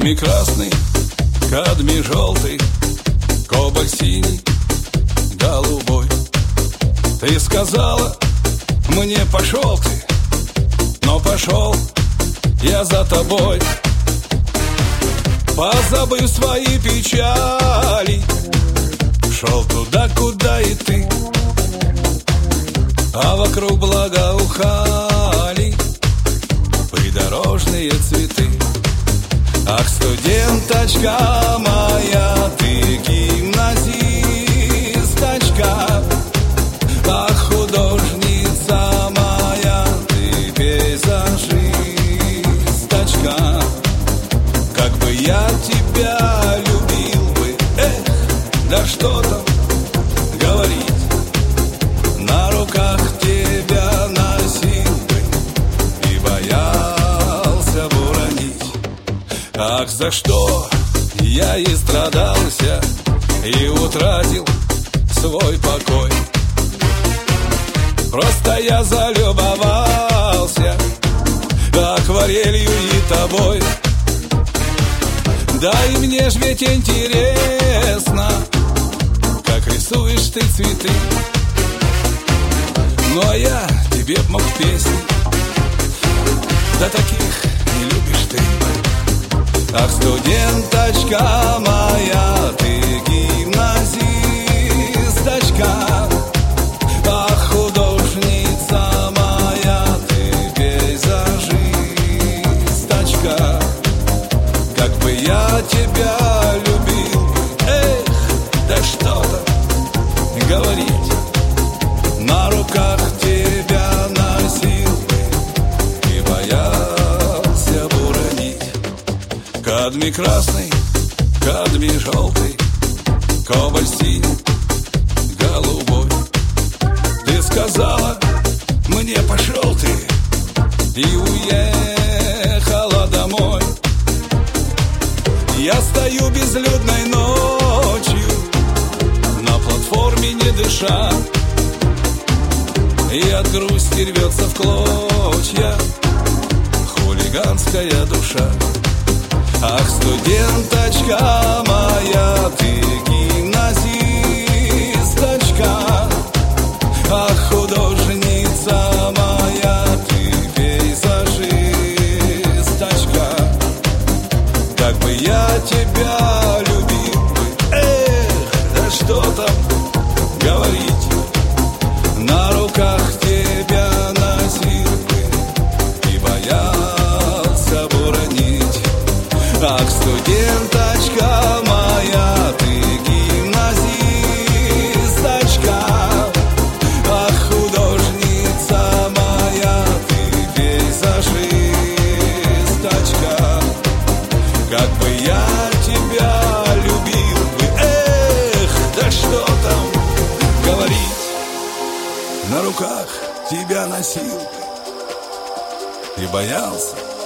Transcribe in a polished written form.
Кадмий красный, кадмий желтый, кобальт синий, голубой. Ты сказала мне: пошел ты, но пошел я за тобой. Позабыв свои печали, шел туда, куда и ты, а вокруг благоухали придорожные цветы. Ах, студенточка моя, ты гимназисточка, ах, художница моя, ты пейзажисточка. Как бы я тебя любил бы, эх, да что там говорить, на руках тебя носил бы и боялся бы уронить. Ах, за что я и страдался, и утратил свой покой. Просто я залюбовался акварелью и тобой. Да и мне ж ведь интересно, как рисуешь ты цветы. Но я тебе б мог песни, да таких не любишь ты. Ах, студенточка моя, ты гимназисточка, ах, художница моя, ты пейзажисточка. Как бы я тебя любил бы, эх, да что там говорить, на руках тебя носил бы и боялся бы уронить. Кадмий красный, кадмий желтый, кобальт синий, голубой. Ты сказала мне: пошел ты, и уехала домой. Я стою безлюдной ночью на платформе, не дыша, и от грусти рвется в клочья хулиганская душа. Ах, студенточка моя, ты гимназисточка, ах, художница моя, ты пейзажисточка. Как бы я тебя любил бы, эх, да что там говорить, на руках тебя носил бы и боялся бы уронить. Ах, студенточка моя, ты гимназисточка, ах, художница моя, ты пейзажисточка. Как бы я тебя любил бы, эх, да что там говорить, на руках тебя носил бы и боялся